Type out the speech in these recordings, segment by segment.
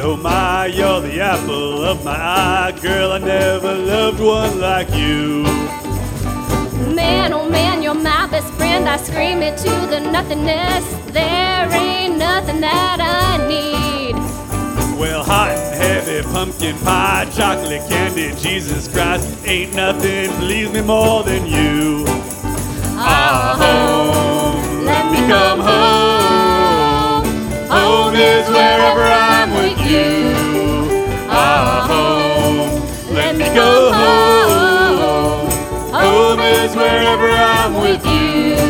oh my, you're the apple of my eye. Girl, I never loved one like you. Man, oh man, you're my best friend. I scream it to the nothingness. There ain't nothing that I need. Well, hot and heavy, pumpkin pie, chocolate candy, Jesus Christ, ain't nothing please me more than you. Ah, home, let me come home. Home is wherever I'm with you. Ah, home, let me go home. Home is wherever I'm with you.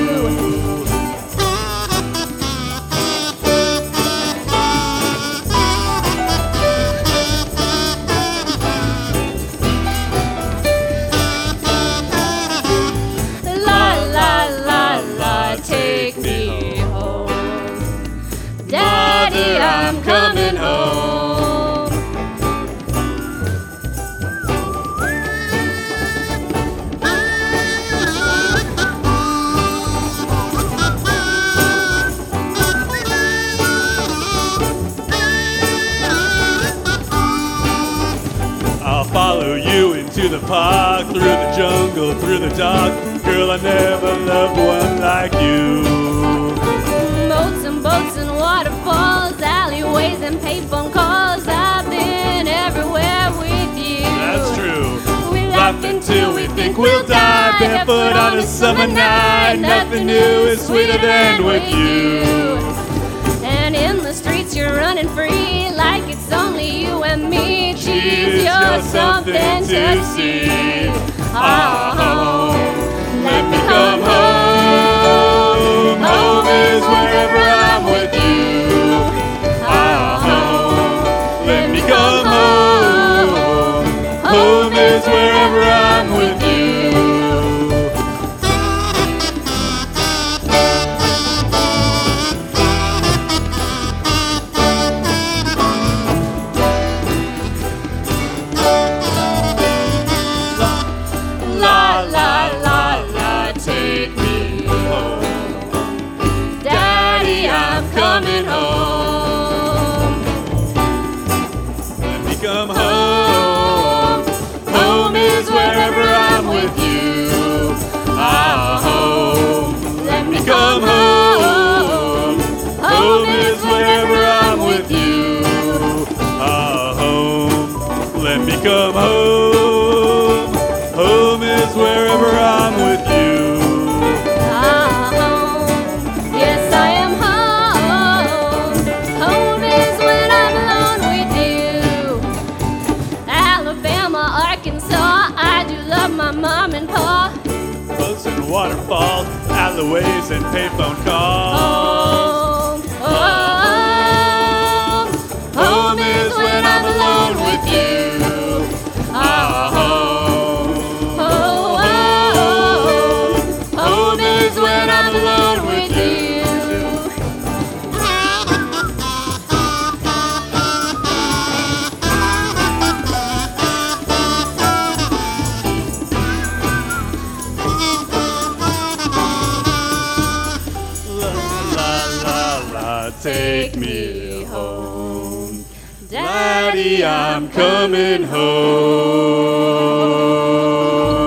Take me home, Daddy, I'm coming home. I'll follow you into the park, through the jungle, through the dark. Girl, I never loved one like you. Moats and boats and waterfalls, alleyways and payphone calls. I've been everywhere with you. That's true. We Laugh until we think we'll die, barefoot on a summer night. Nothing new is sweeter than with you. And in the streets you're running free, like it's only you and me. Geez, you're something to see. Ah, home, let me come home. Home is wherever I'm with you. Ah, home, let me come home. Home is wherever I'm with you. La la la la, take me home. Daddy, I'm coming home. Let me come home. Home is wherever I'm with you. Ah, home, Let me come home. Home is wherever I'm with you. Ah, home, let me come home. Home is wherever I'm with you. Home. Yes, I am home. Home is when I'm alone with you. Alabama, Arkansas, I do love my mom and pa. Boats and waterfalls, alleyways and payphone calls. Home. Home is when I'm alone with you. Ah, home. Home is when I'm alone with you. La la la la, take me home. Daddy, I'm coming home.